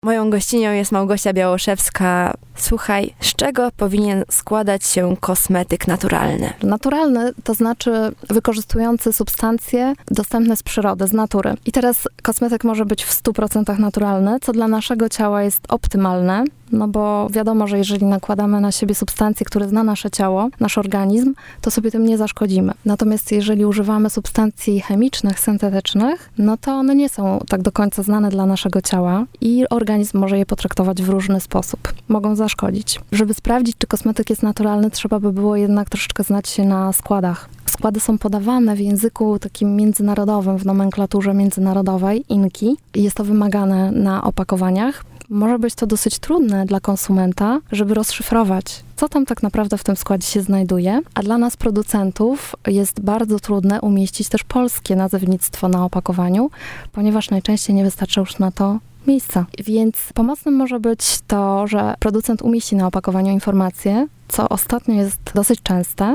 Moją gościnią jest Małgosia Białoszewska. Słuchaj, z czego powinien składać się kosmetyk naturalny? Naturalny to znaczy wykorzystujący substancje dostępne z przyrody, z natury. I teraz kosmetyk może być w 100% naturalny, co dla naszego ciała jest optymalne, no bo wiadomo, że jeżeli nakładamy na siebie substancje, które zna nasze ciało, nasz organizm, to sobie tym nie zaszkodzimy. Natomiast jeżeli używamy substancji chemicznych, syntetycznych, no to one nie są tak do końca znane dla naszego ciała i organizm może je potraktować w różny sposób. Mogą zaszkodzić. Żeby sprawdzić, czy kosmetyk jest naturalny, trzeba by było jednak troszeczkę znać się na składach. Składy są podawane w języku takim międzynarodowym, w nomenklaturze międzynarodowej, INCI. Jest to wymagane na opakowaniach. Może być to dosyć trudne dla konsumenta, żeby rozszyfrować, co tam tak naprawdę w tym składzie się znajduje, a dla nas producentów jest bardzo trudne umieścić też polskie nazewnictwo na opakowaniu, ponieważ najczęściej nie wystarcza już na to miejsca. Więc pomocnym może być to, że producent umieści na opakowaniu informacje, co ostatnio jest dosyć częste,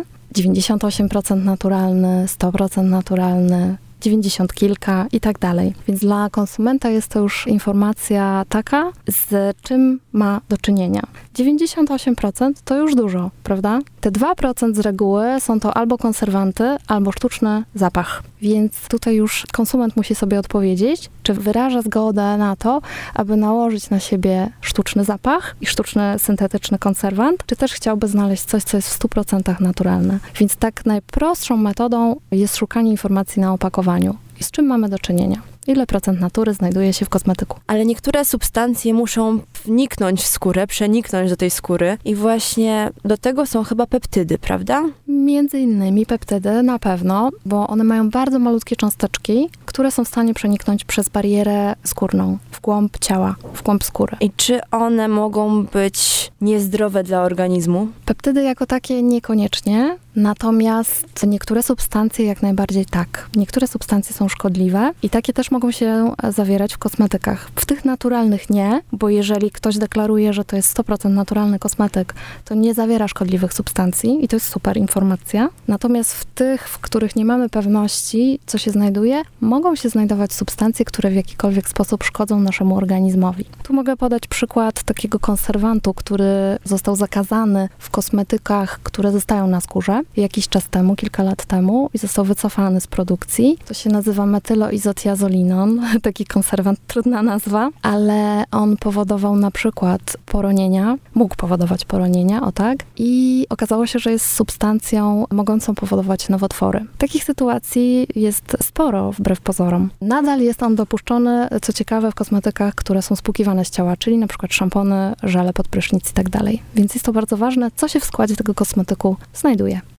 98% naturalny, 100% naturalny, 90 kilka i tak dalej. Więc dla konsumenta jest to już informacja taka, z czym ma do czynienia. 98% to już dużo, prawda? Te 2% z reguły są to albo konserwanty, albo sztuczny zapach. Więc tutaj już konsument musi sobie odpowiedzieć, czy wyraża zgodę na to, aby nałożyć na siebie sztuczny zapach i sztuczny syntetyczny konserwant, czy też chciałby znaleźć coś, co jest w 100% naturalne. Więc tak najprostszą metodą jest szukanie informacji na opakowaniu. I z czym mamy do czynienia? Ile procent natury znajduje się w kosmetyku? Ale niektóre substancje muszą wniknąć w skórę, przeniknąć do tej skóry i właśnie do tego są chyba peptydy, prawda? Między innymi peptydy na pewno, bo one mają bardzo malutkie cząsteczki, które są w stanie przeniknąć przez barierę skórną, w głąb ciała, w głąb skóry. I czy one mogą być niezdrowe dla organizmu? Peptydy jako takie niekoniecznie, natomiast niektóre substancje jak najbardziej tak. Niektóre substancje są szkodliwe i takie też mogą się zawierać w kosmetykach. W tych naturalnych nie, bo jeżeli ktoś deklaruje, że to jest 100% naturalny kosmetyk, to nie zawiera szkodliwych substancji i to jest super informacja. Natomiast w tych, w których nie mamy pewności, co się znajduje, mogą się znajdować substancje, które w jakikolwiek sposób szkodzą naszemu organizmowi. Tu mogę podać przykład takiego konserwantu, który został zakazany w kosmetykach, które zostają na skórze jakiś czas temu, kilka lat temu i został wycofany z produkcji. To się nazywa metyloizotiazolinon, taki konserwant, trudna nazwa, ale on powodował na przykład poronienia, mógł powodować poronienia, o tak, i okazało się, że jest substancją mogącą powodować nowotwory. Takich sytuacji jest sporo, wbrew pozorom. Nadal jest on dopuszczony, co ciekawe, w kosmetykach, które są spłukiwane z ciała, czyli na przykład szampony, żele pod prysznic i tak dalej. Więc jest to bardzo ważne, co się w składzie tego kosmetyku znajduje.